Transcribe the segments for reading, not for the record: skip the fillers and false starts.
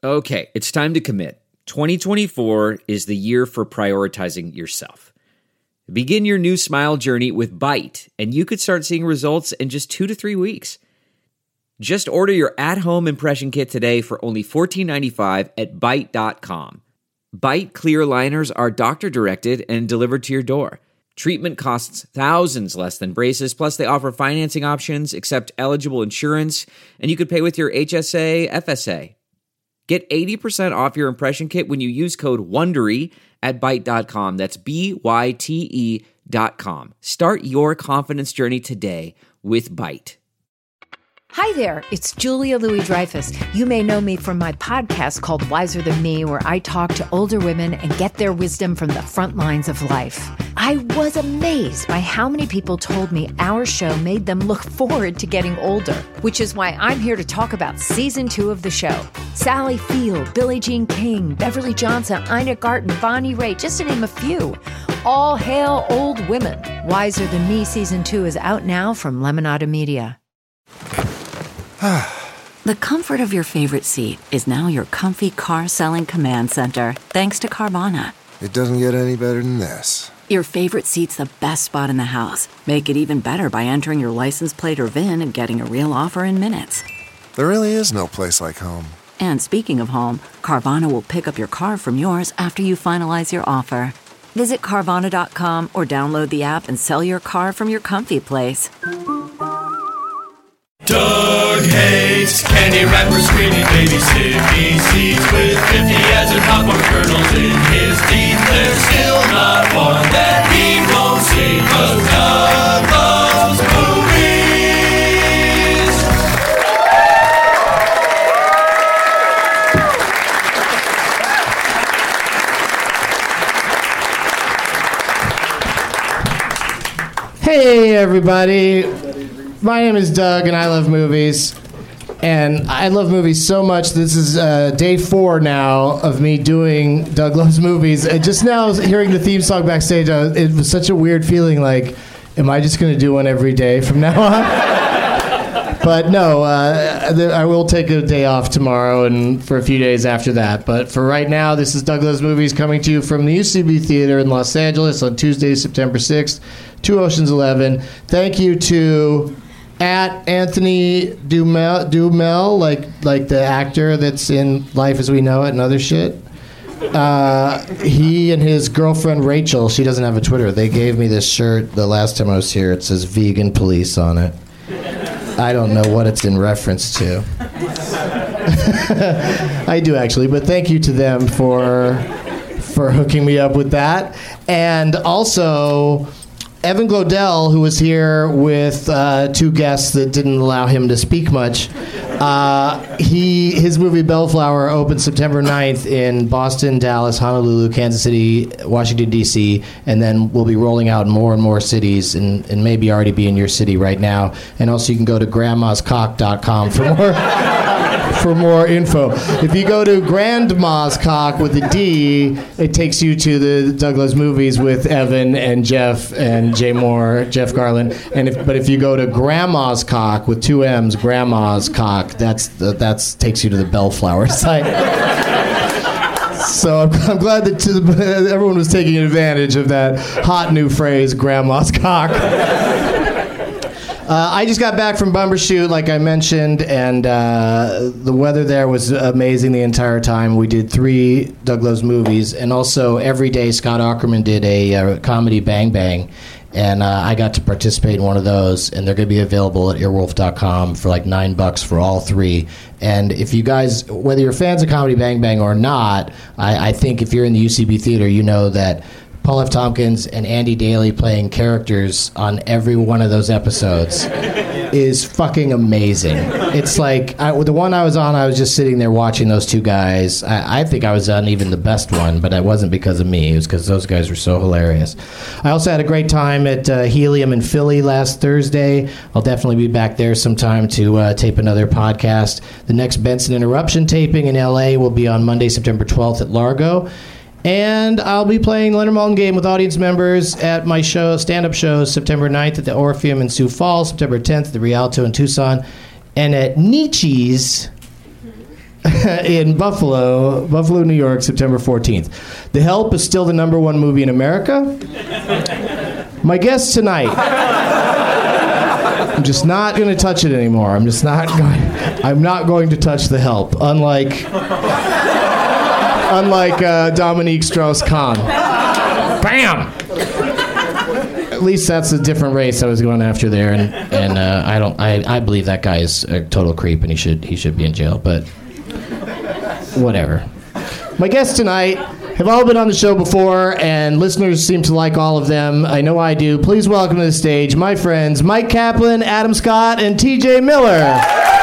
Okay, it's time to commit. 2024 is the year for prioritizing yourself. Begin your new smile journey with Byte, and you could start seeing results in just 2 to 3 weeks. Just order your at-home impression kit today for only $14.95 at Byte.com. Byte clear liners are doctor-directed and delivered to your door. Treatment costs thousands less than braces, plus they offer financing options, accept eligible insurance, and you could pay with your HSA, FSA. Get 80% off your impression kit when you use code WONDERY at Byte.com. That's BYTE.com. Start your confidence journey today with Byte. Hi there, it's Julia Louis-Dreyfus. You may know me from my podcast called Wiser Than Me, where I talk to older women and get their wisdom from the front lines of life. I was amazed by how many people told me our show made them look forward to getting older, which is why I'm here to talk about season 2 of the show. Sally Field, Billie Jean King, Beverly Johnson, Ina Garten, Bonnie Raitt, just to name a few. All hail old women. Wiser Than Me season 2 is out now from Lemonada Media. The comfort of your favorite seat is now your comfy car selling command center, thanks to Carvana. It doesn't get any better than this. Your favorite seat's the best spot in the house. Make it even better by entering your license plate or VIN and getting a real offer in minutes. There really is no place like home. And speaking of home, Carvana will pick up your car from yours after you finalize your offer. Visit Carvana.com or download the app and sell your car from your comfy place. Doug hates candy wrappers, screaming baby sippy seeds with 50 as in popcorn kernels in his teeth. There's still not one that he won't see, 'cause Doug loves movies. Hey everybody. My name is Doug, and I love movies. And I love movies so much. This is day 4 now of me doing Doug Loves Movies. And just now, hearing the theme song backstage, it was such a weird feeling. Like, am I just going to do one every day from now on? But no, I will take a day off tomorrow and for a few days after that. But for right now, this is Doug Loves Movies coming to you from the UCB Theater in Los Angeles on Tuesday, September 6th, 2 Oceans 11. Thank you to at Anthony Duhamel, like the actor that's in Life as We Know It and other shit. He and his girlfriend Rachel, she doesn't have a Twitter. They gave me this shirt the last time I was here. It says Vegan Police on it. I don't know what it's in reference to. I do actually, but thank you to them for hooking me up with that. And also Evan Glodell, who was here with 2 guests that didn't allow him to speak much. His movie Bellflower opens September 9th in Boston, Dallas, Honolulu, Kansas City, Washington, D.C., and then we'll be rolling out in more and more cities and maybe already be in your city right now. And also you can go to grandmascock.com for more info. If you go to Grandma's Cock with a D, it takes you to the Doug Loves Movies with Evan and Jeff and Jay Moore, Jeff Garland. But if you go to Grandma's Cock with 2 M's, Grandma's Cock, that's takes you to the Bellflower site. So I'm glad that everyone was taking advantage of that hot new phrase, Grandma's Cock. I just got back from Bumbershoot, like I mentioned, and the weather there was amazing the entire time. We did 3 Doug Loves Movies, and also every day Scott Aukerman did a comedy Bang Bang, and I got to participate in one of those, and they're going to be available at earwolf.com for like $9 for all 3. And if you guys, whether you're fans of comedy Bang Bang or not, I think if you're in the UCB Theater, you know that Paul F. Tompkins and Andy Daly playing characters on every one of those episodes is fucking amazing. It's like, the one I was on, I was just sitting there watching those 2 guys. I think I was on even the best one, but it wasn't because of me. It was because those guys were so hilarious. I also had a great time at Helium in Philly last Thursday. I'll definitely be back there sometime to tape another podcast. The next Benson Interruption taping in L.A. will be on Monday, September 12th at Largo. And I'll be playing Leonard Maltin Game with audience members at my show, stand-up shows, September 9th at the Orpheum in Sioux Falls, September 10th at the Rialto in Tucson, and at Nietzsche's in Buffalo, New York, September 14th. The Help is still the #1 movie in America. My guest tonight. I'm just not going to touch it anymore. I'm not going to touch The Help. Unlike Dominique Strauss-Kahn. Bam! At least that's a different race I was going after there, and I believe that guy is a total creep and he should be in jail. But whatever. My guests tonight have all been on the show before, and listeners seem to like all of them. I know I do. Please welcome to the stage my friends Mike Kaplan, Adam Scott, and T.J. Miller.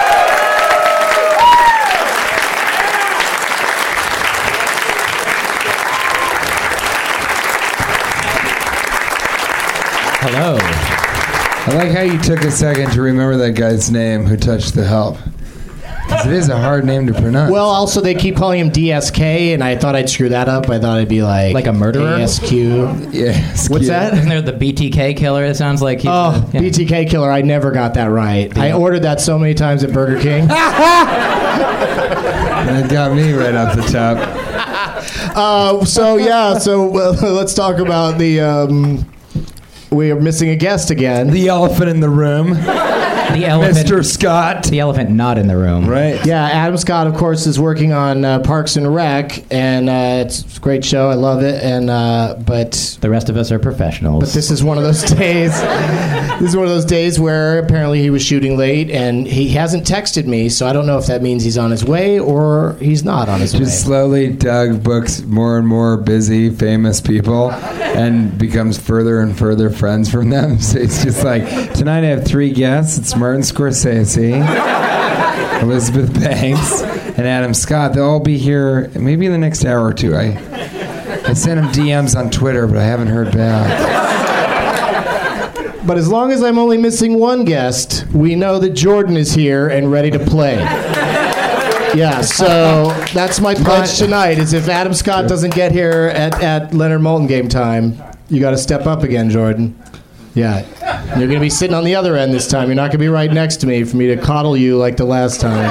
Hello. I like how you took a second to remember that guy's name who touched The Help. Because it is a hard name to pronounce. Well, also they keep calling him DSK, and I thought I'd screw that up. I thought it'd be like a murderer? ASQ. Yeah. What's that? Isn't there the BTK killer? It sounds like he's BTK killer. I never got that right. I ordered that so many times at Burger King. That got me right off the top. So let's talk about the... we are missing a guest again. The elephant in the room. The elephant, Mr. Scott. The elephant not in the room. Right. Yeah, Adam Scott, of course, is working on Parks and Rec, and it's a great show. I love it. And but the rest of us are professionals. But this is one of those days. This is one of those days where apparently he was shooting late, and he hasn't texted me, so I don't know if that means he's on his way or he's not on his way. Just slowly Doug books more and more busy, famous people and becomes further and further friends from them. So it's just like, tonight I have 3 guests. It's Martin Scorsese, Elizabeth Banks, and Adam Scott. They'll all be here maybe in the next hour or two. I sent them DMs on Twitter, but I haven't heard back. But as long as I'm only missing one guest, we know that Jordan is here and ready to play. Yeah, so that's my pledge tonight, is if Adam Scott doesn't get here at Leonard Maltin game time, you got to step up again, Jordan. Yeah, you're going to be sitting on the other end this time. You're not going to be right next to me for me to coddle you like the last time.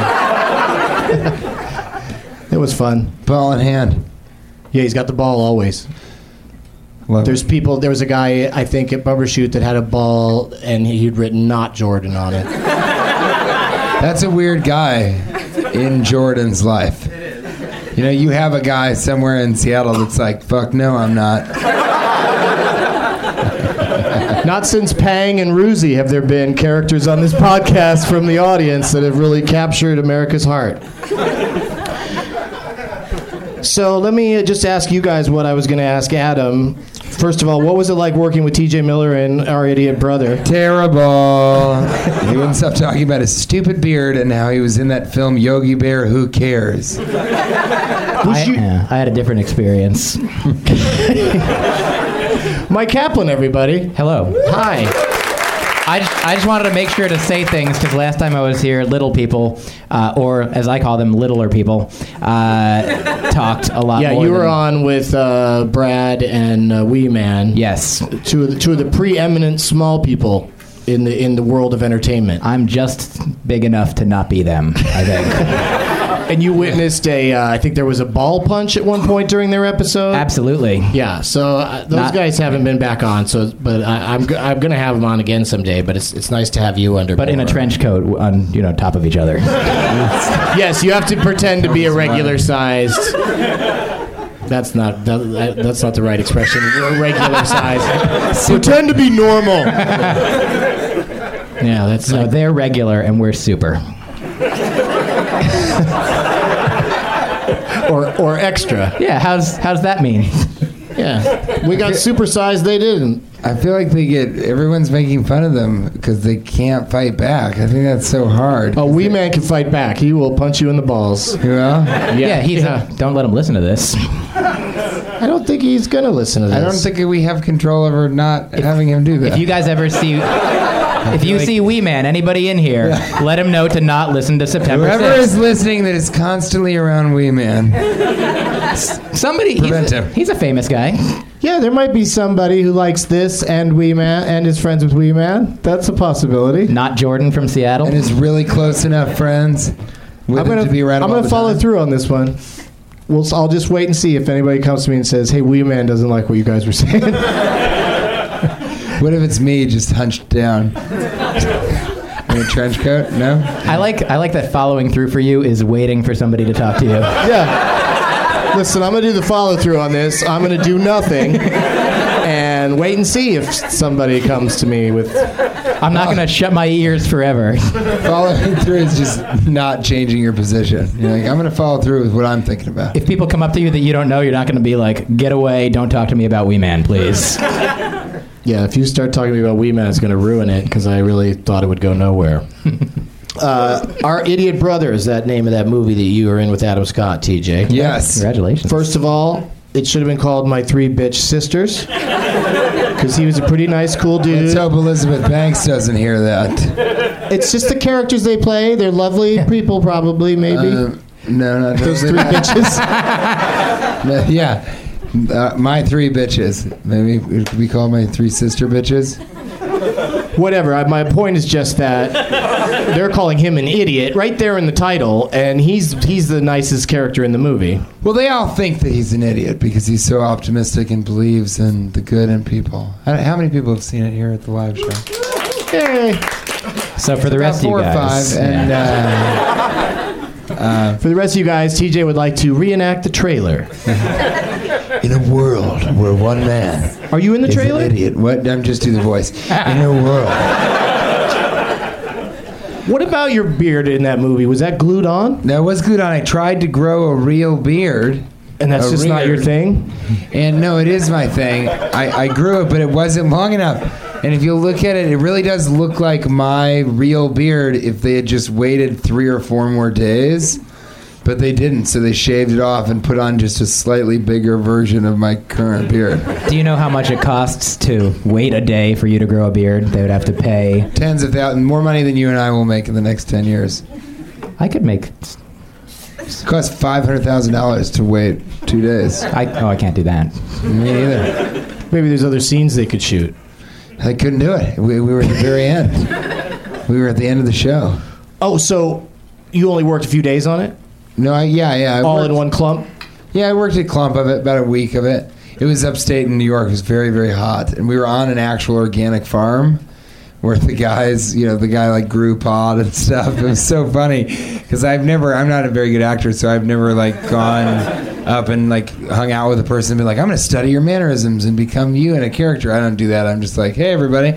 It was fun. Ball in hand. Yeah, he's got the ball always. Love There was a guy, I think, at Bumbershoot that had a ball, and he'd written "not Jordan" on it. That's a weird guy in Jordan's life. You know, you have a guy somewhere in Seattle that's like, fuck no, I'm not. Not since Pang and Ruzi have there been characters on this podcast from the audience that have really captured America's heart. So let me just ask you guys what I was going to ask Adam. First of all, what was it like working with T.J. Miller and Our Idiot Brother? Terrible. He wouldn't stop talking about his stupid beard and how he was in that film Yogi Bear, Who Cares? I had a different experience. Mike Kaplan, everybody. Hello. Hi. I just wanted to make sure to say things because last time I was here, little people, or as I call them, littler people, talked a lot more. Yeah, you were on with Brad and Wee Man. Yes. Two of the preeminent small people in the world of entertainment. I'm just big enough to not be them, I think. And you witnessed I think there was a ball punch at one point during their episode? Absolutely. Yeah, so those guys haven't been back on, but I'm going to have them on again someday, but it's nice to have you under. But in a trench coat on, top of each other. Yes, you have to pretend to be a regular sized. That's not the right expression. Regular size. Pretend to be normal. Yeah, that's no. They're regular and we're super. or extra. Yeah, how's that mean? Yeah, we got supersized. They didn't. I feel like everyone's making fun of them because they can't fight back. I think that's so hard. Oh, Wee Man can fight back. He will punch you in the balls. You will? Yeah, don't let him listen to this. I don't think he's going to listen to this. I don't think we have control over not having him do that. If you guys ever see... If you see Wee Man, anybody in here, let him know to not listen to September 6th. Whoever is listening that is constantly around Wee Man. Somebody, he's a famous guy. Yeah, there might be somebody who likes this and Wee Man and is friends with Wee Man. That's a possibility. Not Jordan from Seattle. And is really close enough friends with him to be around. I'm going to follow through on this one. I'll just wait and see if anybody comes to me and says, "Hey, Wee Man doesn't like what you guys were saying." What if it's me just hunched down in a trench coat? No. I like that following through for you is waiting for somebody to talk to you. Yeah. Listen, I'm going to do the follow through on this. I'm going to do nothing and wait and see if somebody comes to me with. I'm not going to shut my ears forever. Following through is just not changing your position. You're like, I'm going to follow through with what I'm thinking about. If people come up to you that you don't know, you're not going to be like, "Get away! Don't talk to me about Wee Man, please." Yeah, if you start talking to me about Wee Man, it's going to ruin it because I really thought it would go nowhere. Our Idiot Brother is that name of that movie that you were in with Adam Scott, TJ. Yes. Congratulations. First of all, it should have been called My Three Bitch Sisters because he was a pretty nice, cool dude. Let's hope Elizabeth Banks doesn't hear that. It's just the characters they play. They're lovely people, probably, maybe. No, not those three bitches. No, yeah. My three bitches. Maybe it could be called My Three Sister Bitches. Whatever. My point is just that they're calling him an idiot right there in the title, and he's the nicest character in the movie. Well, they all think that he's an idiot because he's so optimistic and believes in the good in people. How many people have seen it here at the live show? Yay. So for the rest of you guys, 4 or 5, and for the rest of you guys, TJ would like to reenact the trailer. in a world where one man Are you in the trailer? An idiot. What? I'm just doing the voice. In a world. What about your beard in that movie? Was that glued on? That was glued on. I tried to grow a real beard. And that's just not your thing? And no, it is my thing. I grew it, but it wasn't long enough. And if you look at it, it really does look like my real beard if they had just waited 3 or 4 more days. But they didn't, so they shaved it off and put on just a slightly bigger version of my current beard. Do you know how much it costs to wait a day for you to grow a beard? They would have to pay tens of thousands, more money than you and I will make in the next 10 years. I could make. It costs $500,000 to wait 2 days. I can't do that. Me neither. Maybe there's other scenes they could shoot. I couldn't do it. We were at the very end. We were at the end of the show. Oh, so you only worked a few days on it? No, I all worked, in one clump? Yeah, I worked a clump of it, about a week of it. It was upstate in New York. It was very, very hot. And we were on an actual organic farm where the guys, the guy like grew pot and stuff. It was so funny because I'm not a very good actor, so I've never like gone up and like hung out with a person and been like, I'm going to study your mannerisms and become you in a character. I don't do that. I'm just like, hey, everybody.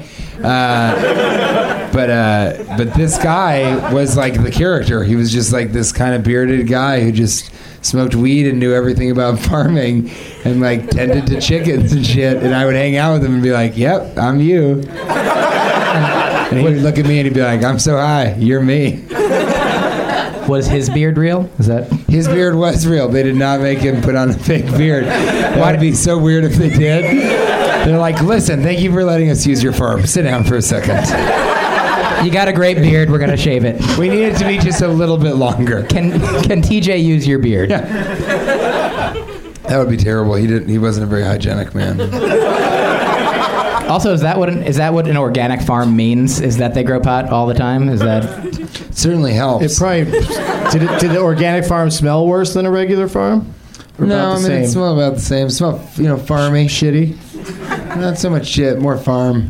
But this guy was like the character. He was just like this kind of bearded guy who just smoked weed and knew everything about farming and like tended to chickens and shit. And I would hang out with him and be like, yep, I'm you. And he would look at me and he'd be like, I'm so high, you're me. Was his beard real? Is that his beard was real? They did not make him put on a fake beard. It'd be so weird if they did. They're like, listen, thank you for letting us use your farm. Sit down for a second. You got a great beard. We're gonna shave it. We need it to be just a little bit longer. Can TJ use your beard? Yeah. That would be terrible. He wasn't a very hygienic man. Also, is that what an organic farm means? Is that they grow pot all the time? Is that it certainly helps? It probably did the organic farm smell worse than a regular farm? Or no, it smelled about the same. It smelled, farmy, shitty. Not so much shit, more farm.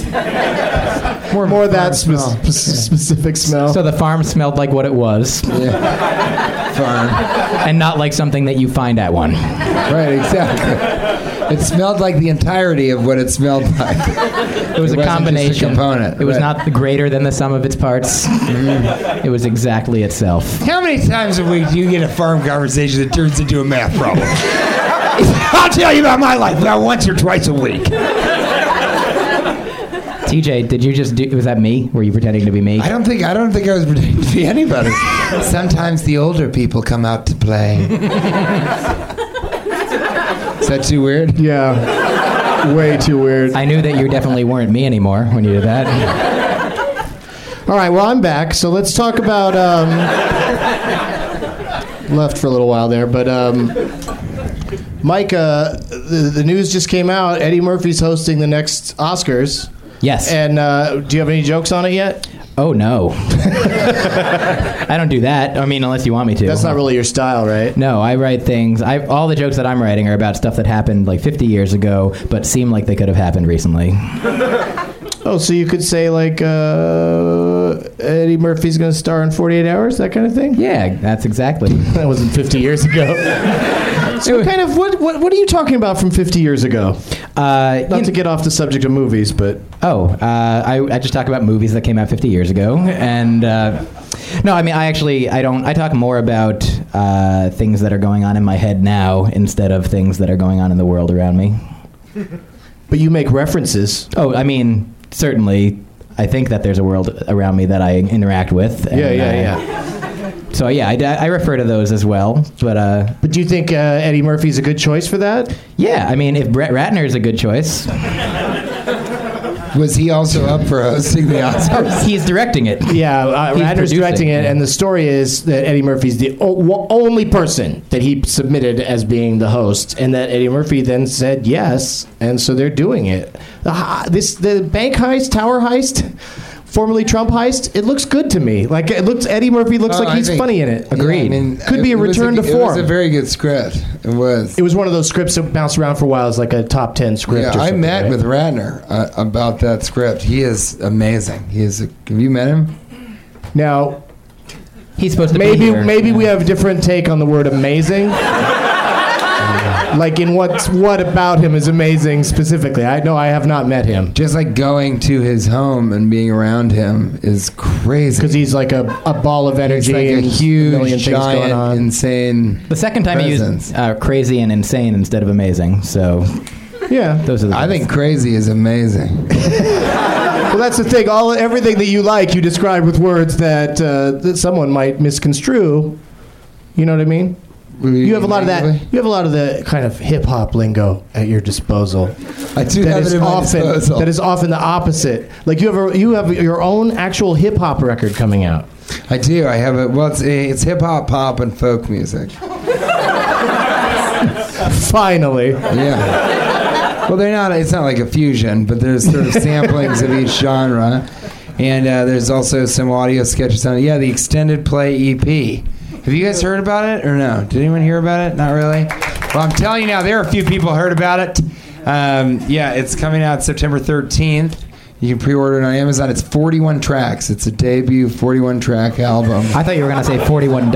More that specific smell. So the farm smelled like what it was. Yeah. Farm. And not like something that you find at one. Right, exactly. It smelled like the entirety of what it smelled like. It was a combination. Just a component. It was not greater than the sum of its parts. It was exactly itself. How many times a week do you get a farm conversation that turns into a math problem? I'll tell you about my life about once or twice a week. TJ, did you just do? Was that me? Were you pretending to be me? I don't think I was pretending to be anybody. Sometimes the older people come out to play. Is that too weird? Yeah. Way too weird. I knew that you definitely weren't me anymore when you did that. All right, well, I'm back, so let's talk about... left for a little while there, but... Mike, the news just came out. Eddie Murphy's hosting the next Oscars. Yes. And do you have any jokes on it yet? Oh, no. I don't do that. I mean, unless you want me to. That's not really your style, right? No, I write things. All the jokes that I'm writing are about stuff that happened like 50 years ago, but seem like they could have happened recently. Oh, so you could say like Eddie Murphy's going to star in 48 Hours, that kind of thing? Yeah, that's exactly. That wasn't 50 years ago. So what are you talking about from 50 years ago? Not to get off the subject of movies, but... I just talk about movies that came out 50 years ago. And, no, I mean, I talk more about things that are going on in my head now instead of things that are going on in the world around me. But you make references. Oh, I mean, certainly, I think that there's a world around me that I interact with. And, yeah. So, yeah, I refer to those as well. But do you think Eddie Murphy's a good choice for that? Yeah, I mean, if Brett Ratner is a good choice... Was he also up for hosting the Oscars? He's directing it. Yeah, Ratner's directing it, and the story is that Eddie Murphy's the only person that he submitted as being the host, and that Eddie Murphy then said yes, and so they're doing it. The bank heist, tower heist, formerly Trump heist, it looks good to me. Like Eddie Murphy looks like he's funny in it. Agreed. Yeah, I mean, could be a return to form. It was a very good script. It was. It was one of those scripts that bounced around for a while as like a top 10 script. Yeah, I met with Ratner about that script. He is amazing. Have you met him? Now, he's supposed to be here. Maybe we have a different take on the word amazing. Like in what about him is amazing specifically? I know I have not met him. Just like going to his home and being around him is crazy. Because he's like a ball of energy. He's like a huge, giant, insane. The second time presence. he used crazy and insane instead of amazing. So yeah, those are the I think crazy is amazing. Well, that's the thing. Everything that you like, you describe with words that someone might misconstrue. You know what I mean? You have a lot of that. You have a lot of the kind of hip hop lingo at your disposal. I do have it at my disposal. That is often the opposite. Like you have your own actual hip hop record coming out. I do. I have it. Well, it's hip hop, pop, and folk music. Finally. Yeah. Well, they're not. It's not like a fusion, but there's sort of samplings of each genre, and there's also some audio sketches on it. Yeah, the extended play EP. Have you guys heard about it or no? Did anyone hear about it? Not really? Well, I'm telling you now, there are a few people heard about it. Yeah, it's coming out September 13th. You can pre-order it on Amazon. It's 41 tracks. It's a debut 41-track album. I thought you were going to say $41.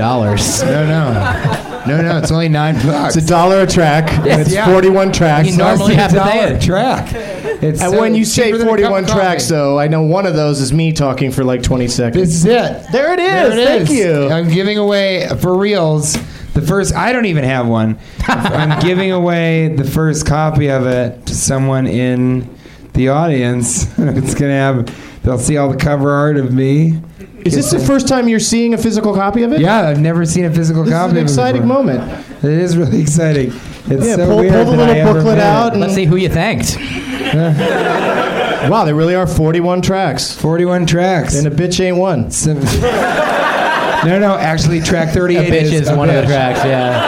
No, it's only $9. It's $1 a track, and it's 41 tracks. You normally have to pay it. Track. And when you say 41 tracks, though, I know one of those is me talking for like 20 seconds. This is it. There it is. Thank you. I'm giving away, for reals, the first... I don't even have one. I'm giving away the first copy of it to someone in the audience. It's going to have... They'll see all the cover art of me. Is this the first time you're seeing a physical copy of it? Yeah, I've never seen a physical copy of it. This is an exciting moment. It is really exciting. It's so pull weird the little booklet out. Let's see who you thanked. Wow, there really are 41 tracks. 41 tracks. And a bitch ain't one. No, actually, track 38 a bitch is one of the tracks, yeah.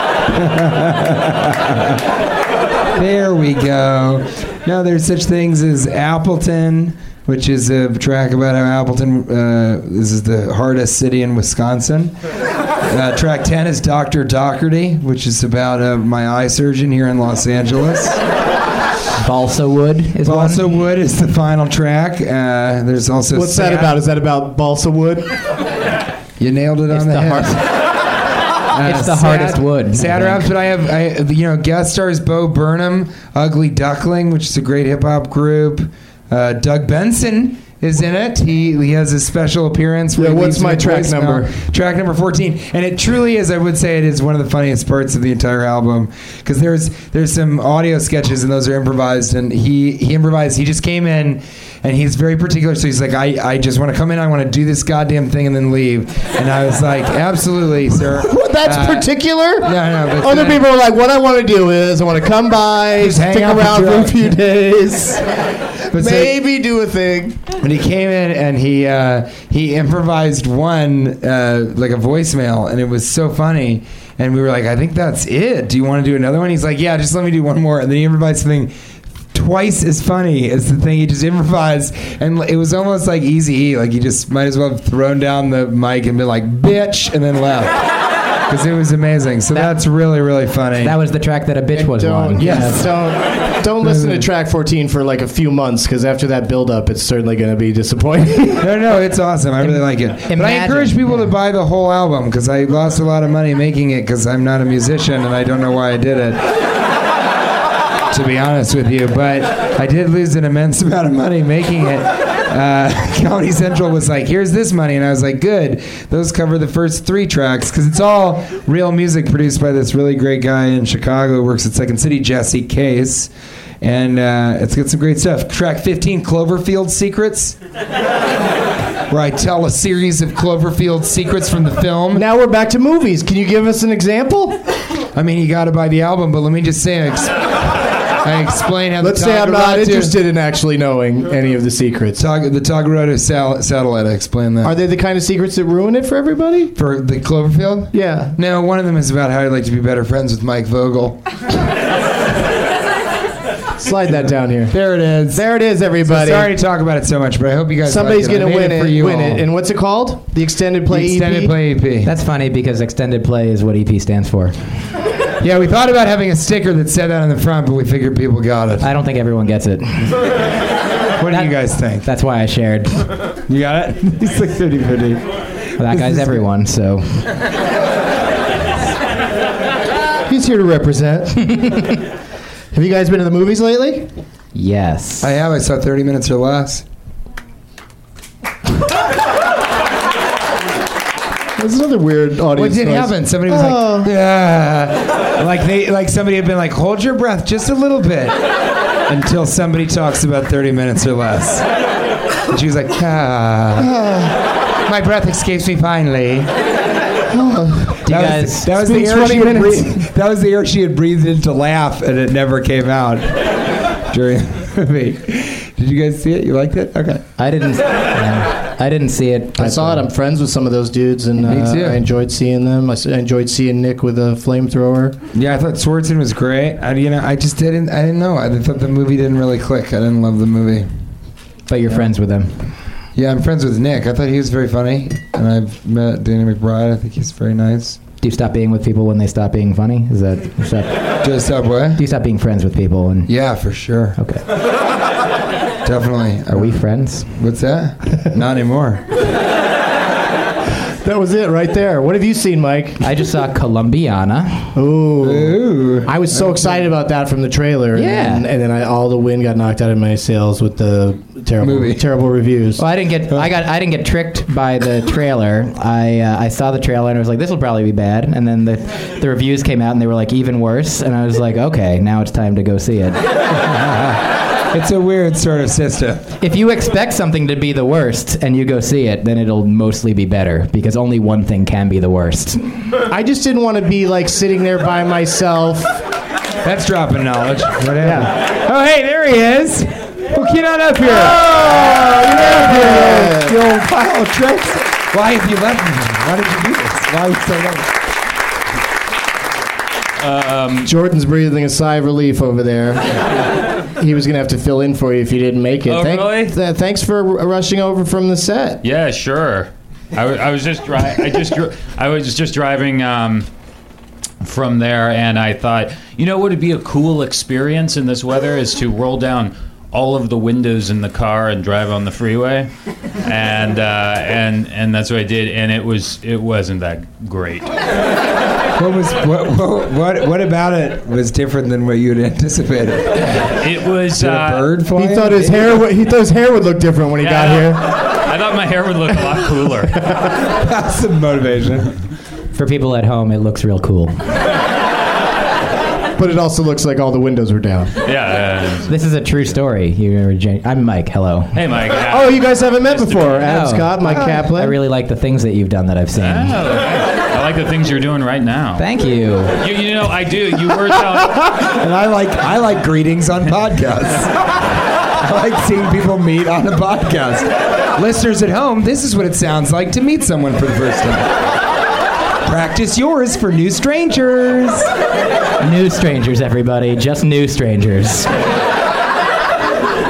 There we go. No, there's such things as Appleton, which is a track about how Appleton this is the hardest city in Wisconsin. Track 10 is Dr. Doherty, which is about my eye surgeon here in Los Angeles. Balsa Wood is one. Balsa Wood is the final track. There's also... What's that about? Is that about balsa wood? You nailed it on the head. It's the hardest wood. Sad raps, but I have guest stars Bo Burnham, Ugly Duckling, which is a great hip hop group. Doug Benson is in it. He has a special appearance. Yeah, what's my track number? Track number 14. And it truly is, I would say it is one of the funniest parts of the entire album, because there's some audio sketches and those are improvised, and he improvised. He just came in and he's very particular, so he's like, I just want to come in, I want to do this goddamn thing and then leave. And I was like, absolutely, sir. That's particular? No. But other people are like, what I want to do is I want to come by, stick around for a few days, maybe do a thing. But he came in and he improvised one like a voicemail, and it was so funny. And we were like, I think that's it. Do you want to do another one? He's like, yeah, just let me do one more. And then he improvised something twice as funny as the thing he just improvised, and it was almost like Eazy-E. Like he just might as well have thrown down the mic and been like, "Bitch," and then left. Because it was amazing. So that's really, really funny. That was the track that a bitch was on. Yes. Don't listen to track 14 for like a few months, because after that build-up, it's certainly going to be disappointing. No, it's awesome. I really like it. But I encourage people to buy the whole album, because I lost a lot of money making it because I'm not a musician and I don't know why I did it. To be honest with you. But I did lose an immense amount of money making it. Comedy Central was like, here's this money, and I was like, good, those cover the first 3 tracks, because it's all real music produced by this really great guy in Chicago who works at Second City, Jesse Case, and it's got some great stuff. Track 15, Cloverfield Secrets, where I tell a series of Cloverfield secrets from the film. Now we're back to movies. Can you give us an example? I mean, you got to buy the album, but let me just say, I explain how Let's say I'm not interested in actually knowing any of the secrets. The Tagarota satellite, I explain that. Are they the kind of secrets that ruin it for everybody? For the Cloverfield? Yeah. No, one of them is about how I'd like to be better friends with Mike Vogel. Slide that down here. There it is. There it is, everybody. So sorry to talk about it so much, but I hope you guys Somebody's like it. going to win it. For you all. And what's it called? The Extended Play EP? Extended Play EP. That's funny because extended play is what EP stands for. Yeah, we thought about having a sticker that said that on the front, but we figured people got it. I don't think everyone gets it. What do you guys think? That's why I shared. You got it? He's like 50-50. Well, that guy's everyone, so. He's here to represent. Have you guys been to the movies lately? Yes. I have. I saw 30 Minutes or Less. That's another weird audience. What did happen? Somebody was like, yeah. Like somebody had been like, hold your breath just a little bit until somebody talks about 30 minutes or less. And she was like, my breath escapes me finally. That was the air she had breathed in to laugh, and it never came out during the movie. Did you guys see it? You liked it? Okay. I didn't see it. I saw it. I'm friends with some of those dudes, and I enjoyed seeing them. I enjoyed seeing Nick with a flamethrower. Yeah, I thought Swartzen was great. I didn't know. I thought the movie didn't really click. I didn't love the movie. But you're friends with them. Yeah, I'm friends with Nick. I thought he was very funny, and I've met Danny McBride. I think he's very nice. Do you stop being with people when they stop being funny? Is that Do I stop what? Do you stop being friends with people? Yeah, for sure. Okay. Definitely. Are we friends? What's that? Not anymore. That was it right there. What have you seen, Mike? I just saw Columbiana. Ooh. I was so excited about that from the trailer. Yeah. And then all the wind got knocked out of my sails with the terrible reviews. Well, I didn't get tricked by the trailer. I saw the trailer and I was like, this will probably be bad. And then the reviews came out and they were like even worse. And I was like, okay, now it's time to go see it. It's a weird sort of system. If you expect something to be the worst and you go see it, then it'll mostly be better because only one thing can be the worst. I just didn't want to be like sitting there by myself. That's dropping knowledge. What happened? Yeah. Oh, hey, there he is. Well, get on up here. Oh, yeah. The old pile of tricks. Why have you left me? Why did you do this? Why are you so late? Jordan's breathing a sigh of relief over there. He was going to have to fill in for you if you didn't make it. Oh, really? Thanks for rushing over from the set. Yeah, sure. I was just driving from there, and I thought, what would be a cool experience in this weather is to roll down all of the windows in the car and drive on the freeway, and that's what I did, and it wasn't that great. What about it was different than what you had anticipated? It was a bird flying? He thought his hair would look different when he got here. I thought my hair would look a lot cooler. That's the motivation. For people at home, it looks real cool. But it also looks like all the windows were down. Yeah. This is a true story. I'm Mike. Hello. Hey, Mike. Oh, you guys haven't met before. Adam Scott, Mike Kaplan. I really like the things that you've done that I've seen. I like the things you're doing right now. Thank you. I do. You were telling. And I like greetings on podcasts. I like seeing people meet on a podcast. Listeners at home, this is what it sounds like to meet someone for the first time. Practice yours for new strangers. New strangers, everybody. Just new strangers.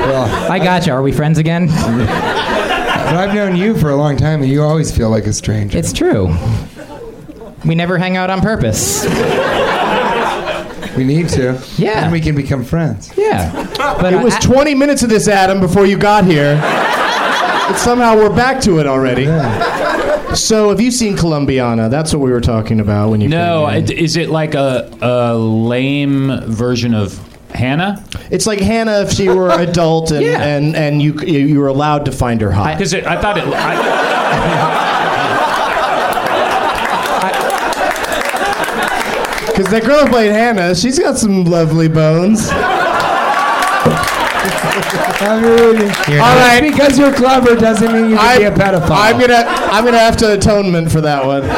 Well, I gotcha. Are we friends again? but I've known you for a long time, and you always feel like a stranger. It's true. We never hang out on purpose. We need to. Yeah. And we can become friends. Yeah. But It was 20 minutes of this, Adam, before you got here. But somehow we're back to it already. So, have you seen Columbiana? That's what we were talking about when you No, came in. is it like a lame version of Hannah? It's like Hannah if she were adult and Yeah. and you were allowed to find her hot. Because I thought it. Because that girl who played Hannah, she's got some lovely bones. I mean, All right. because you're clever doesn't mean you can be a pedophile. I'm gonna have to atonement for that one.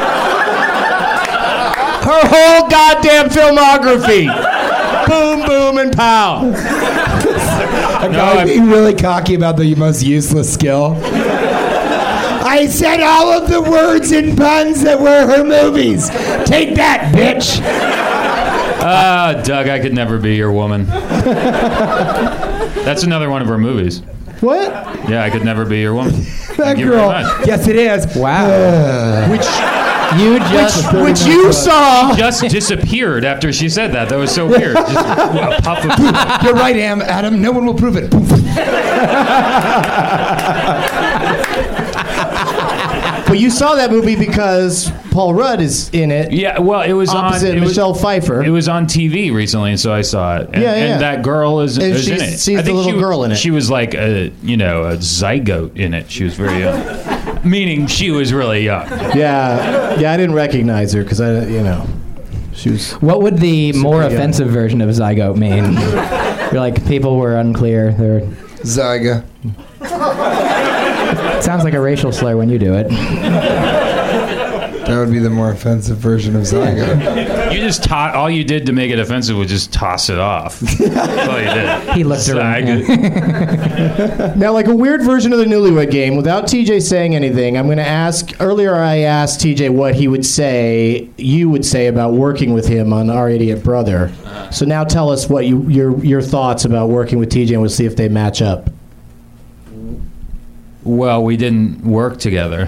Her whole goddamn filmography. Boom, boom, and pow. A guy being really cocky about the most useless skill. I said all of the words and puns that were her movies. Take that, bitch. Doug, I could never be your woman. That's another one of her movies. What? Yeah, I could never be your woman. That Thank you very girl. much. Yes, it is. wow. Which You you saw. Just disappeared after she said that. That was so weird. Just a puff of You're right, Adam. No one will prove it. But you saw that movie because Paul Rudd is in it. Yeah, well, it was Opposite on. It Michelle was, Pfeiffer. It was on TV recently, so I saw it. And, Yeah, yeah. and that girl is And in she's- it. she's I think the little she, girl in it. She was like a zygote in it. She was very young, meaning she was really young. Yeah, I didn't recognize her because she was. What would the more young. offensive version of zygote mean? You're like, people were unclear. They're... Zyga. Sounds like a racial slur when you do it. That would be the more offensive version of Zyga. You just all you did to make it offensive was just toss it off. That's all you did. He looked around. Zygote. Now, like a weird version of the Newlywed Game, without TJ saying anything, I'm going to ask. Earlier, I asked TJ what he would say, you would say about working with him on Our Idiot Brother. So now tell us what your thoughts about working with TJ, and we'll see if they match up. Well, we didn't work together.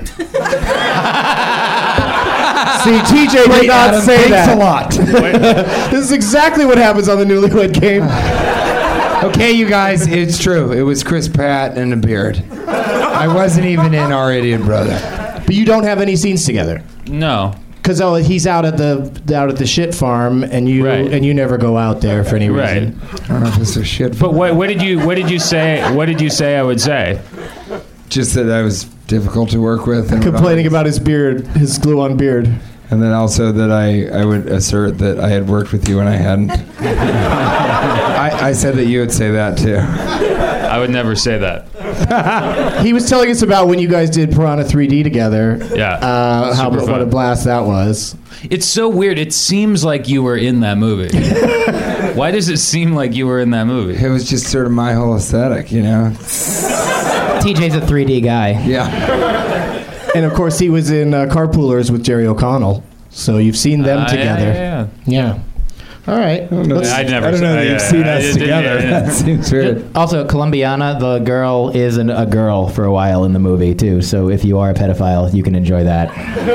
See, TJ did not say that. Thanks a lot. This is exactly what happens on the Newlywed Game. Okay, you guys, it's true. It was Chris Pratt and a beard. I wasn't even in Our Idiot Brother. But you don't have any scenes together. No. Because he's out at the shit farm, and you Right. and you never go out there for any Right. reason. I don't know if this is shit. But what did you say? What did you say I would say? Just that I was difficult to work with. And Complaining about his beard, his glue-on beard. And then also that I would assert that I had worked with you when I hadn't. I said that you would say that too. I would never say that. He was telling us about when you guys did Piranha 3D together. Yeah. Super What fun. a blast that was. It's so weird. It seems like you were in that movie. Why does it seem like you were in that movie? It was just sort of my whole aesthetic, you know? TJ's a 3D guy. Yeah. And of course, he was in Carpoolers with Jerry O'Connell. So you've seen them together. Yeah. All right. I never. I don't know that you've seen us together. That seems weird. Also, Columbiana, the girl is a girl for a while in the movie, too. So if you are a pedophile, you can enjoy that.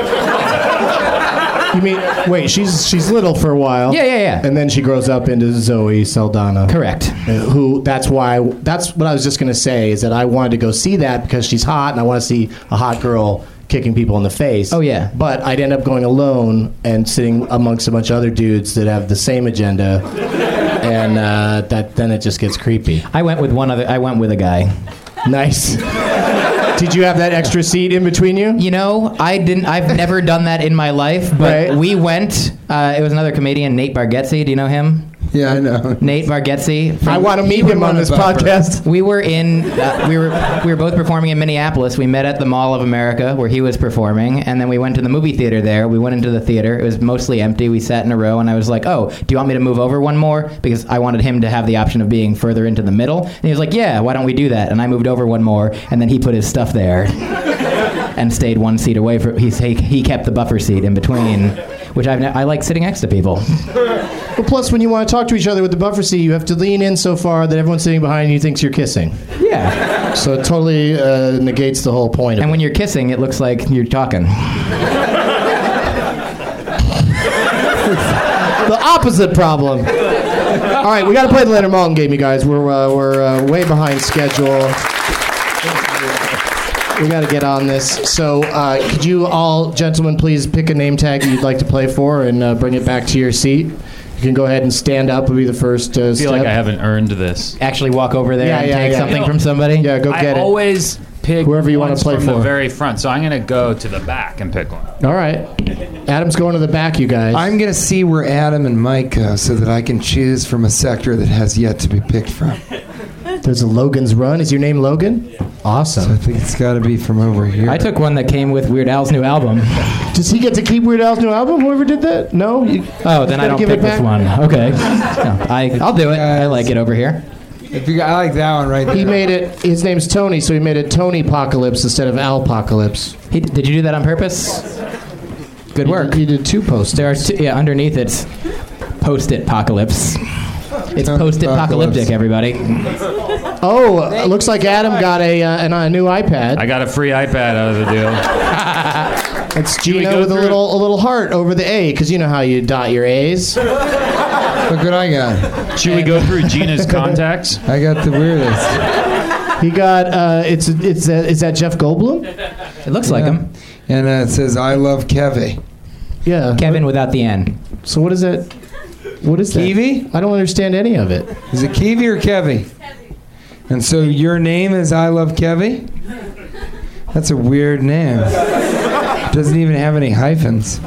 You mean, wait, she's little for a while. Yeah. And then she grows up into Zoe Saldana. Correct. That's what I was just going to say, is that I wanted to go see that because she's hot and I want to see a hot girl kicking people in the face. Oh, yeah. But I'd end up going alone and sitting amongst a bunch of other dudes that have the same agenda. And then it just gets creepy. I went with a guy. Nice. Did you have that extra seat in between you? You know, I've never done that in my life, but Right. we went. It was another comedian, Nate Bargatze. Do you know him? Yeah, I know. Nate Bargatze. I want to meet him on this podcast. We were we were both performing in Minneapolis. We met at the Mall of America where he was performing, and then we went to the movie theater there. We went into the theater. It was mostly empty. We sat in a row, and I was like, "Oh, do you want me to move over one more?" Because I wanted him to have the option of being further into the middle. And he was like, "Yeah, why don't we do that?" And I moved over one more, and then he put his stuff there and stayed one seat away from. He kept the buffer seat in between. which I like sitting next to people. Well, plus, when you want to talk to each other with the buffer seat, you have to lean in so far that everyone sitting behind you thinks you're kissing. Yeah. So it totally negates the whole point of And it. when you're kissing, it looks like you're talking. The opposite problem. All right, we got to play the Leonard Maltin game, you guys. We're way behind schedule. We got to get on this. So could you all, gentlemen, please pick a name tag that you'd like to play for and bring it back to your seat? You can go ahead and stand up. Would be the first I feel step. like I haven't earned this. Actually walk over there and take something from somebody? Yeah, go get I it. always pick Whoever you wanna ones play from for. the very front, so I'm going to go to the back and pick one. All right. Adam's going to the back, you guys. I'm going to see where Adam and Mike go so that I can choose from a sector that has yet to be picked from. There's a Logan's Run. Is your name Logan? Awesome. I think it's got to be from over here. I took one that came with Weird Al's new album. Does he get to keep Weird Al's new album? Whoever did that? No? Oh, then I don't give it pick this back? one. Okay. No, I'll do it. I like it over here. I like that one right there. He made it, his name's Tony, so he made it Tony-pocalypse instead of Al-pocalypse. Did you do that on purpose? Good work. He did two posts. There are underneath it's post-it apocalypse. It's post-it apocalyptic, everybody. Oh, it looks like Adam got a new iPad. I got a free iPad out of the deal. It's Gina with a little heart over the A, because you know how you dot your A's. Look what I got. Should we go through Gina's contacts? I got the weirdest. He got, is that Jeff Goldblum? It looks like him. And it says, I love Kevy. Yeah. Kevin without the N. So what is that? What is that? Kiwi? I don't understand any of it. Is it Kiwi or Kevy? And so your name is I love Kevy? That's a weird name. Doesn't even have any hyphens.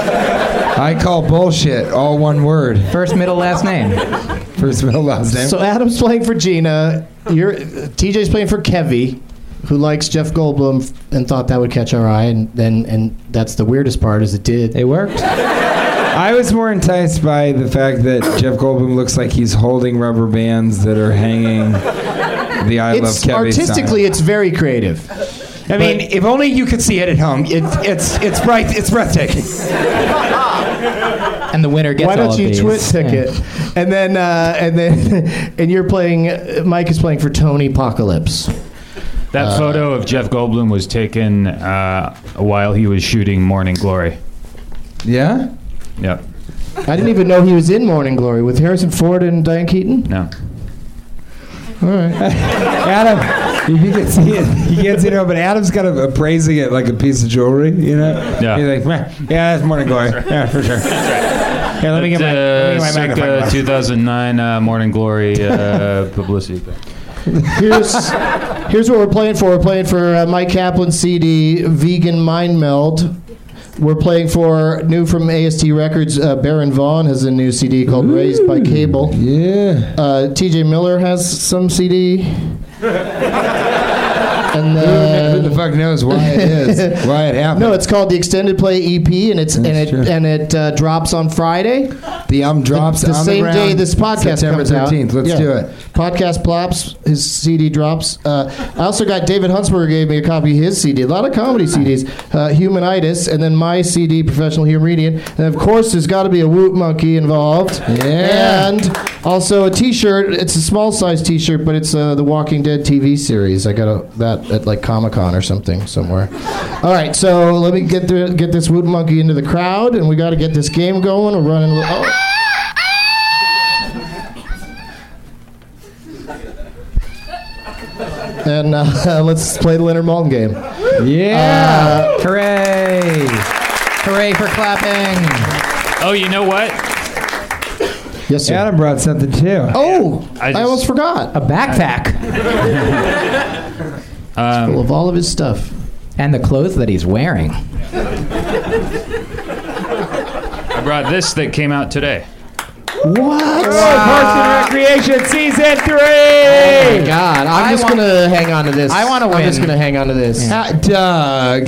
I call bullshit, all one word. First, middle, last name. First, middle, last name. So Adam's playing for Gina. TJ's playing for Kevy, who likes Jeff Goldblum and thought that would catch our eye, and that's the weirdest part, is it did. It worked. I was more enticed by the fact that Jeff Goldblum looks like he's holding rubber bands that are hanging the I love Kevy artistically, sign. it's very creative. I mean, if only you could see it at home. It's bright. It's breathtaking. And the winner gets Why all don't of you these. twit ticket? Yeah. And then you're playing. Mike is playing for Tony Apocalypse. That photo of Jeff Goldblum was taken while he was shooting Morning Glory. Yeah? Yep. I didn't even know he was in Morning Glory with Harrison Ford and Diane Keaton. No. All right. Adam, you can see it. You can't see it, but Adam's kind of appraising it like a piece of jewelry, you know? Yeah. He's like, yeah, that's Morning Glory. Yeah, for sure. Here, let me get my magnifying glass. 2009 Morning Glory publicity. Here's what we're playing for. We're playing for Mike Kaplan's CD, Vegan Mind Meld. We're playing for, new from AST Records, Baron Vaughn has a new CD called Raised by Cable. Yeah. TJ Miller has some CD. And then, who the fuck knows why it is? Why it happened? No, it's called the Extended Play EP, and it drops on Friday. The album drops the on same the day this podcast September comes out. 13th. Let's do it. Podcast plops. His CD drops. I also got David Huntsberger gave me a copy of his CD. A lot of comedy CDs. Humanitis, and then my CD, Professional Humoridian. And of course, there's got to be a Woot Monkey involved. Yeah. And also a T-shirt. It's a small size T-shirt, but it's the Walking Dead TV series. I got that at like Comic-Con or something somewhere. All right, so let me get this Woot Monkey into the crowd, and we got to get this game going. We're running. And let's play the Leonard Maltin game. Yeah! Hooray! Hooray for clapping! Oh, you know what? Yes, sir. Adam brought something too. Oh, I almost forgot. A backpack. Full of all of his stuff. And the clothes that he's wearing. I brought this that came out today. What? Parks and Recreation Season 3! Oh my God! I'm just gonna hang on to this. I want to win. I'm just gonna hang on to this. Doug.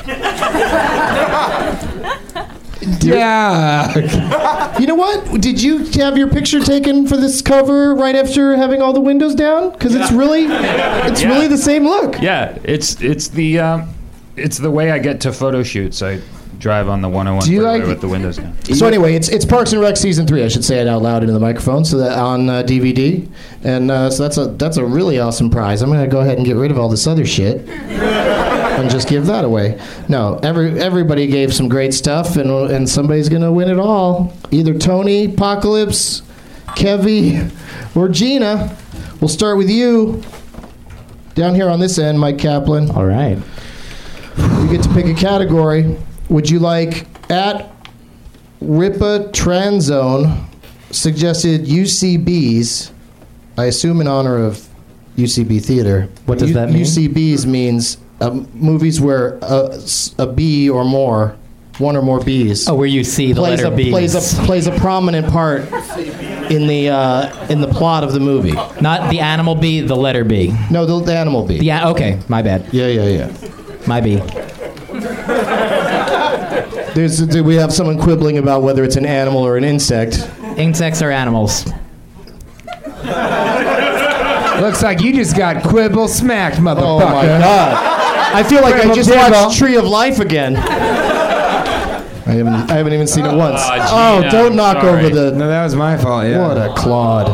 Doug. You know what? Did you have your picture taken for this cover right after having all the windows down? Because it's really the same look. Yeah, it's the way I get to photo shoots. I drive on the 101 Do you freeway like- with the windows down. So anyway, it's Parks and Rec season 3. I should say it out loud into the microphone, so that on DVD, and so that's a really awesome prize. I'm gonna go ahead and get rid of all this other shit and just give that away. No, everybody gave some great stuff, and somebody's gonna win it all. Either Tony, Apocalypse, Kevy, or Gina. We'll start with you. Down here on this end, Mike Kaplan. All right. You get to pick a category. Would you like at Ripa Tranzone suggested UCBs, I assume in honor of UCB Theater. What does that mean? UCBs means movies where a B or more, one or more Bs. Oh, where you see the letter B. Plays a prominent part in the plot of the movie. Not the animal B, the letter B. No, the animal B. Yeah, okay, my bad. Yeah. My B. We have someone quibbling about whether it's an animal or an insect. Insects are animals. Looks like you just got quibble smacked, motherfucker. Oh my god! I feel like I just Quibble. watched Tree of Life again. I haven't even seen it once. Gina, don't knock sorry. over the. No, that was my fault, yeah. What a clod!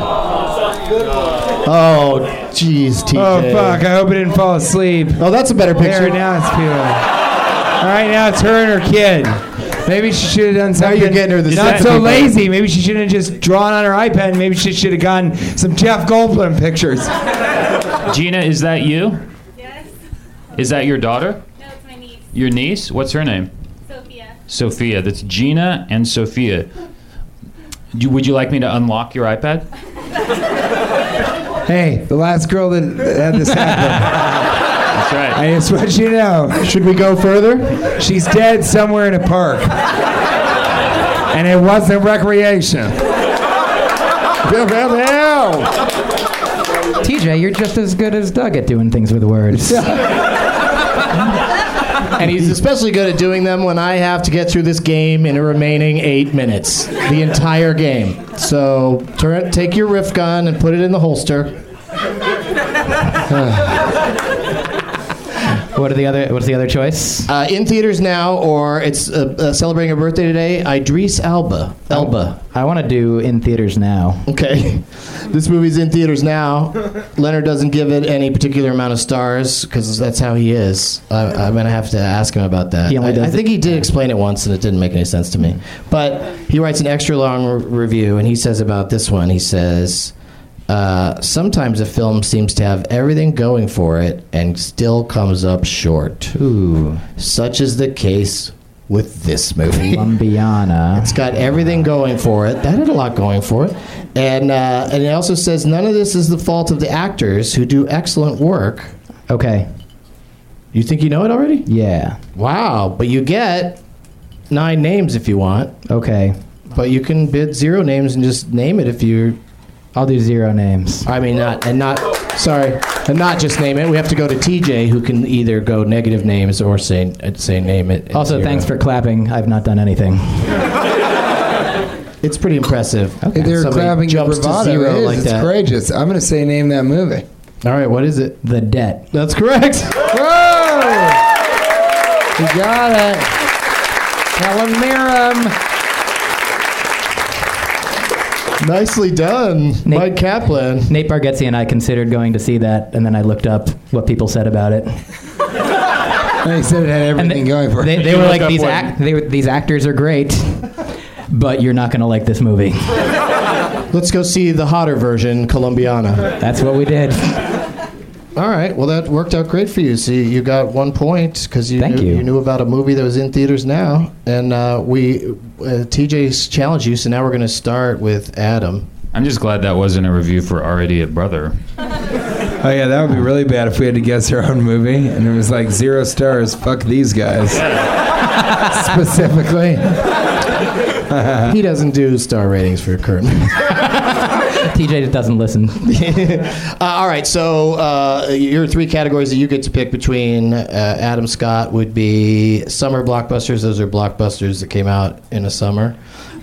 Oh, jeez, TJ. Oh, fuck. I hope I didn't fall asleep. Oh, that's a better There, picture. now it's people. All right, now it's her and her kid. Maybe she should have done something. you're getting her the not sympathy so button. lazy. Maybe she shouldn't have just drawn on her iPad. Maybe she should have gotten some Jeff Goldblum pictures. Gina, is that you? Yes. Is that your daughter? No, it's my niece, Your niece? What's her name? Sophia. Sophia. That's Gina and Sophia. Would you like me to unlock your iPad? Hey, the last girl that had this happen. That's right. I just want you to know. Should we go further? She's dead somewhere in a park. And it wasn't recreation. TJ, you're just as good as Doug at doing things with words. And he's especially good at doing them when I have to get through this game in a remaining 8 minutes. The entire game. So take your riff gun and put it in the holster. What's the other choice? In theaters now, or it's celebrating a birthday today, Idris Elba. I want to do in theaters now. Okay. This movie's in theaters now. Leonard doesn't give it any particular amount of stars because that's how he is. I'm going to have to ask him about that. He only does I think he did explain it once and it didn't make any sense to me. But he writes an extra long review and he says about this one, he says, sometimes a film seems to have everything going for it and still comes up short. Ooh. Such is the case with this movie. Columbiana. It's got everything going for it. That had a lot going for it. And it also says none of this is the fault of the actors who do excellent work. Okay. You think you know it already? Yeah. Wow. But you get 9 names if you want. Okay. But you can bid 0 names and just name it if you're... I'll do 0 names. I mean, not just name it. We have to go to TJ, who can either go negative names or say name it. Also, 0. thanks for clapping. I've not done anything. It's pretty impressive. Hey, they're Somebody clapping jumps to bravado. 0 It is. like It's that. courageous. I'm going to say name that movie. All right, what is it? The Debt. That's correct. Whoa! You got it. Helen Mirren. Nicely done, Mike Kaplan. Nate Bargatze and I considered going to see that, and then I looked up what people said about it. They said it had everything going for it. They were like, these actors are great, but you're not going to like this movie. Let's go see the hotter version, Columbiana. That's what we did. All right. Well, that worked out great for you. See, you got 1 point because you knew about a movie that was in theaters now, and TJ's challenged you. So now we're going to start with Adam. I'm just glad that wasn't a review for Already a Brother. Oh, yeah, that would be really bad if we had to guess our own movie and it was like 0 stars. Fuck these guys. Specifically. He doesn't do star ratings for Kurt. TJ doesn't listen. All right, so your 3 categories that you get to pick between Adam Scott would be summer blockbusters. Those are blockbusters that came out in the summer.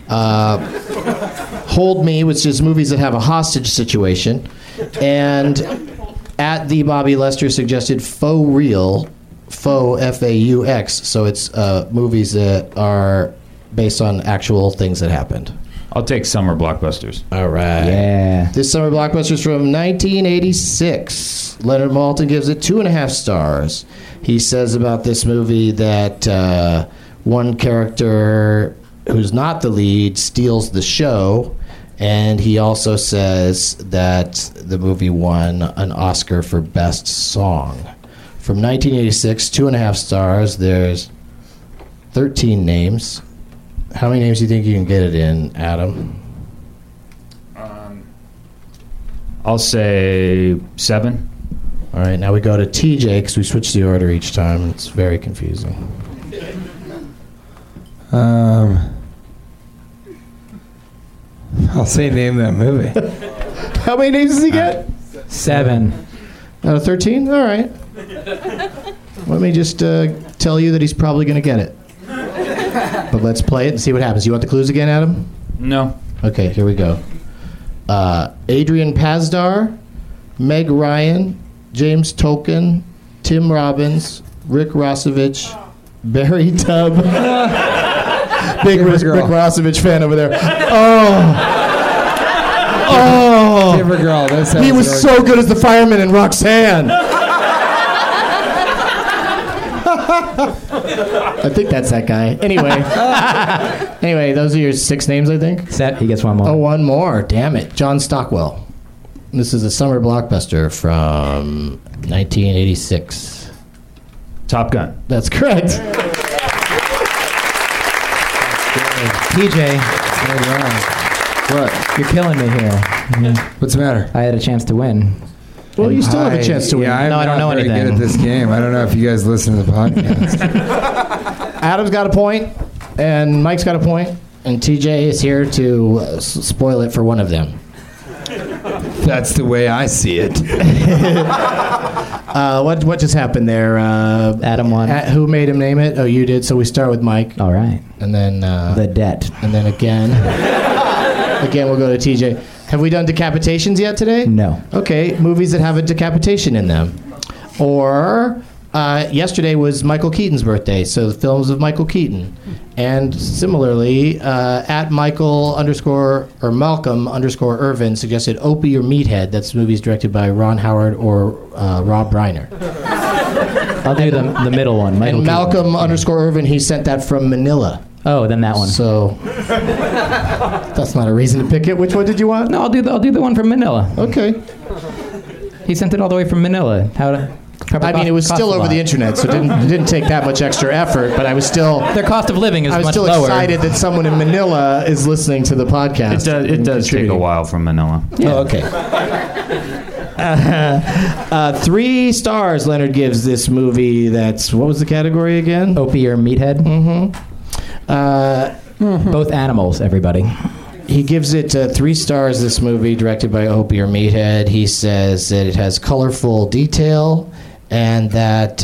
Hold Me, which is movies that have a hostage situation. And at the Bobby Lester suggested Faux Real, Faux, F-A-U-X. So it's movies that are based on actual things that happened. I'll take summer blockbusters. All right. Yeah. This summer blockbuster is from 1986. Leonard Maltin gives it 2.5 stars. He says about this movie that one character who's not the lead steals the show, and he also says that the movie won an Oscar for Best Song. From 1986, 2.5 stars. There's 13 names. How many names do you think you can get it in, Adam? I'll say 7. All right, now we go to TJ because we switch the order each time, and it's very confusing. I'll say name that movie. How many names does he get? 7. Out of 13? All right. Let me just tell you that he's probably going to get it. But let's play it and see what happens. You want the clues again, Adam? No. Okay, here we go. Adrian Pasdar, Meg Ryan, James Tolkien, Tim Robbins, Rick Rossovich, Barry Tubb. Big Rick Rossovich fan over there. Oh, Different girl. he was so good as the fireman in Roxanne. I think that's that guy. Anyway, those are your 6 names, I think. He gets one more. Oh, one more. Damn it. John Stockwell. This is a summer blockbuster from 1986. Top Gun. That's correct. TJ, What? you're killing me here. What's the matter? I had a chance to win. Well, you still have a chance to win. Yeah, I'm No, I don't not know very anything. good at this game. I don't know if you guys listen to the podcast. Adam's got a point, and Mike's got a point, and TJ is here to spoil it for one of them. That's the way I see it. What just happened there? Adam won. Who made him name it? Oh, you did. So we start with Mike, All right. and then The debt. and then again. Again, we'll go to TJ. Have we done decapitations yet today? No. Okay, movies that have a decapitation in them. Or yesterday was Michael Keaton's birthday, so the films of Michael Keaton. And similarly, at Malcolm_Irvin suggested Opie or Meathead. That's movies directed by Ron Howard or Rob Reiner. I'll do the middle one. Michael And Keaton. Malcolm_Irvin, he sent that from Manila. Oh, then that one. So that's not a reason to pick it. Which one did you want? No, I'll do the one from Manila. Okay. He sent it all the way from Manila. I mean, it was still over the internet, so it didn't take that much extra effort. But I was still Their cost of living is I was much still lower. excited that someone in Manila is listening to the podcast. It does take a while from Manila. Oh, okay. 3 stars Leonard gives this movie. What was the category again? Opie or Meathead. Both animals, everybody. He gives it 3 stars, this movie, directed by Opie or Meathead. He says that it has colorful detail and that,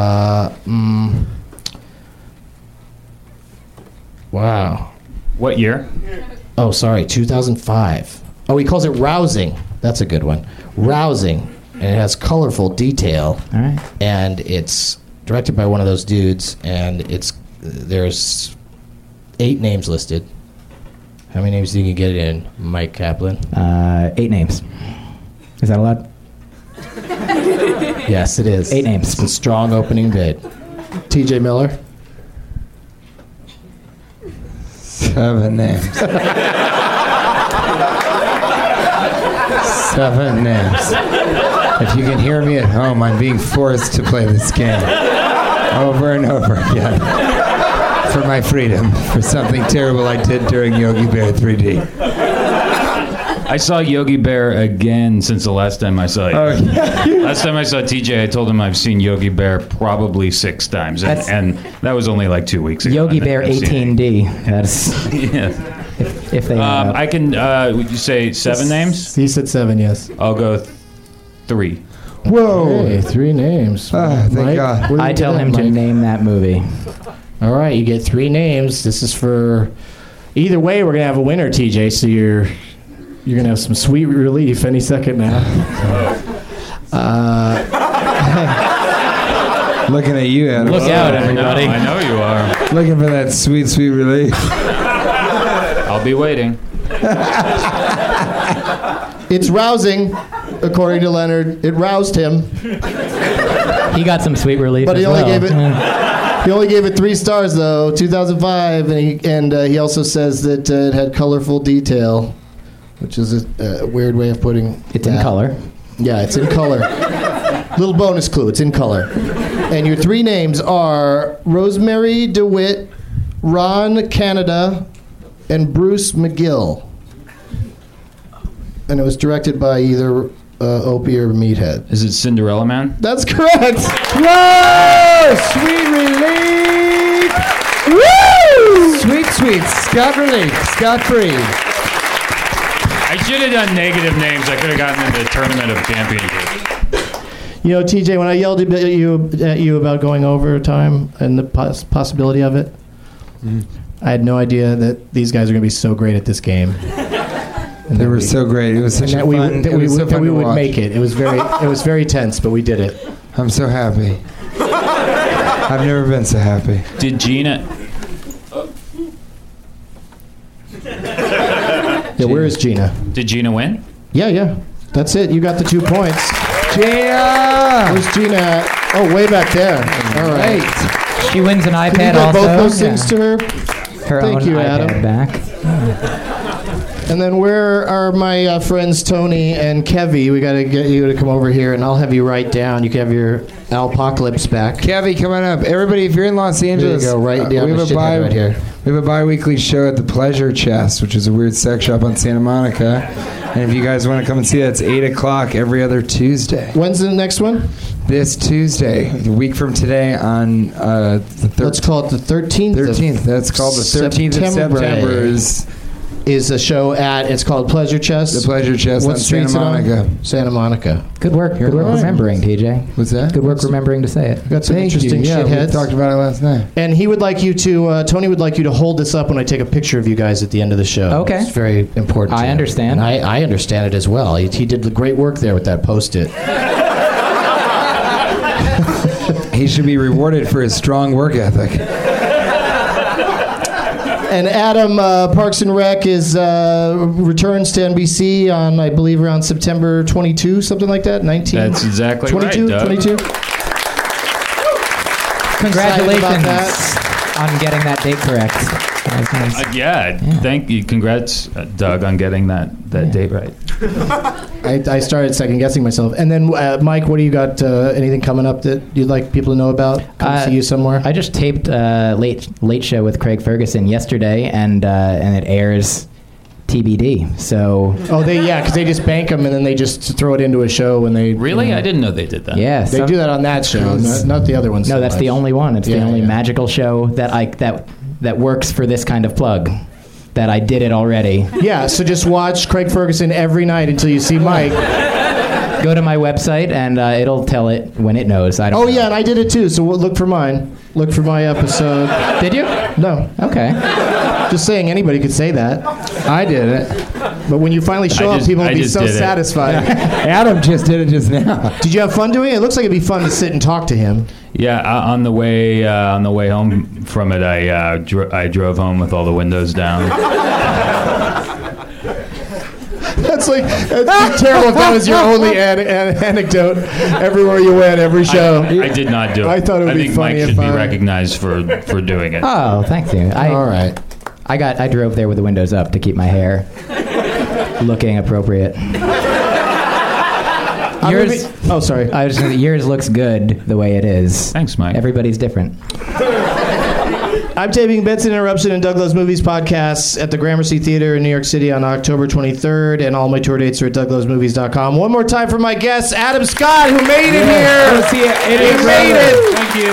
wow. What year? Oh, sorry, 2005. Oh, he calls it rousing. That's a good one. Rousing. And it has colorful detail. All right. And it's directed by one of those dudes, and there's 8 names listed. How many names do you think you can get it in, Mike Kaplan? 8 names. Is that allowed? Yes, it is. 8 names. It's a strong opening bid. TJ Miller? 7 names. 7 names. If you can hear me at home, I'm being forced to play this game over and over again for my freedom, for something terrible I did during Yogi Bear 3D. I saw Yogi Bear again since the last time I saw you. Last time I saw TJ, I told him I've seen Yogi Bear probably 6 times, and that was only like 2 weeks ago. Yogi Bear I've seen 18D. That's it. Yeah. if they. I can. Would you say 7 names? He said 7, yes. I'll go 3. Whoa! Hey, 3 names. Thank Mike, God. what do you I tell get, him to Mike? name that movie. All right, you get 3 names. This is for... Either way, we're going to have a winner, TJ, so you're going to have some sweet relief any second now. Looking at you, Adam. Look out, everybody. I know you are. Looking for that sweet, sweet relief. I'll be waiting. It's rousing, according to Leonard. It roused him, He got some sweet relief. but he as only well. gave it. He only gave it 3 stars though. 2005, and he also says that it had colorful detail, which is a weird way of putting. It's in that. color. Yeah, it's in color. Little bonus clue, it's in color. And your 3 names are Rosemary DeWitt, Ron Canada, and Bruce McGill. And it was directed by either Opie or Meathead. Is it Cinderella Man? That's correct. Whoa! Sweet relief! Woo! Sweet, sweet. Scott relief. Scott free. I should have done negative names. I could have gotten into the Tournament of Championships. You know, TJ, when I yelled at you about going overtime and the possibility of it, I had no idea that these guys are going to be so great at this game. They were so great. It was such a fun. That it was so fun we to would watch. make it. It was very tense, but we did it. I'm so happy. I've never been so happy. Did Gina? Yeah, where is Gina? Did Gina win? Yeah. That's it. You got the 2 points. Gina! Where's Gina at? Oh, way back there. All right. She wins an iPad Can you give also. both those things to her? Her Thank own you, iPad Adam. back. And then where are my friends Tony and Kevy? We got to get you to come over here, and I'll have you write down. You can have your Alpocalypse back. Kevy, come on up. Everybody, if you're in Los Angeles, There you go, right down the shithead right here. We have a bi-weekly show at the Pleasure Chest, which is a weird sex shop on Santa Monica. And if you guys want to come and see that, it's 8 o'clock every other Tuesday. When's the next one? This Tuesday, a week from today on the 13th. Let's call it the 13th. 13th. That's called the 13th of September. Is a show at, it's called Pleasure Chest. The Pleasure Chest What on street's Santa it on? Monica. Santa Monica. Good work. Good work remembering, TJ. What's that? Good work remembering to say it. Got some interesting Yeah, we shitheads. talked about it last night. And he would like you to, Tony would like you to hold this up when I take a picture of you guys at the end of the show. Okay. It's very important. I to him. understand. And I understand it as well. He did great work there with that Post-it. He should be rewarded for his strong work ethic. And Adam, Parks and Rec is returns to NBC on, I believe, around September 22, something like that. 19. That's exactly 22, right, Doug. 22. Congratulations on getting that date correct. That was nice. Yeah, thank you. Congrats, Doug, on getting that date right. I started second guessing myself. And then, Mike, what do you got? Anything coming up that you'd like people to know about? Come see you somewhere? I just taped Late Show with Craig Ferguson yesterday, and it airs TBD. So because they just bank them and then they just throw it into a show when they Really? I didn't know they did that. yeah, They do that on that show, not the other ones. No, so that's much. the only one. It's the Yeah, only yeah. magical show that works for this kind of plug. That I did it already. Yeah, so just watch Craig Ferguson every night until you see Mike. Go to my website and it'll tell it when it knows. I don't. Oh know. yeah, and I did it too. So look for mine. Look for my episode. Did you? No, Okay. just saying anybody could say that. I did it. But when you finally show up, people will be just so did it. satisfied. Adam just did it just now. Did you have fun doing it? It looks like it'd be fun to sit and talk to him. Yeah, on the way home from it, I drove home with all the windows down. That's terrible if that was your only anecdote everywhere you went, every show. I did not do it. I thought it would be think funny Mike if should be I- recognized for doing it. Oh, thank you. All right. I drove there with the windows up to keep my hair looking appropriate. Yours, Oh, sorry. I was just gonna, yours looks good the way it is. Thanks, Mike. Everybody's different. I'm taping Benson Interruption and Doug Loves Movies podcasts at the Gramercy Theater in New York City on October 23rd, and all my tour dates are at DougLovesMovies.com. One more time for my guest, Adam Scott, who made it here. Go see it. He made it. Thank you.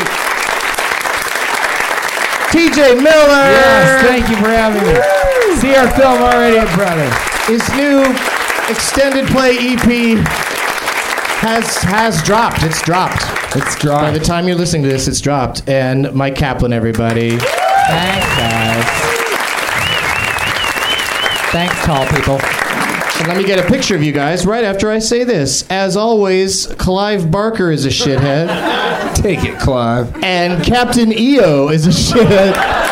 TJ Miller. Yes, thank you for having me. See our film already in front of us. His new extended play EP has dropped. It's dropped. It's By the dry. time you're listening to this, it's dropped. And Mike Kaplan, everybody. Thanks, guys. Thanks, tall people. And let me get a picture of you guys right after I say this. As always, Clive Barker is a shithead. Take it, Clive. And Captain EO is a shithead.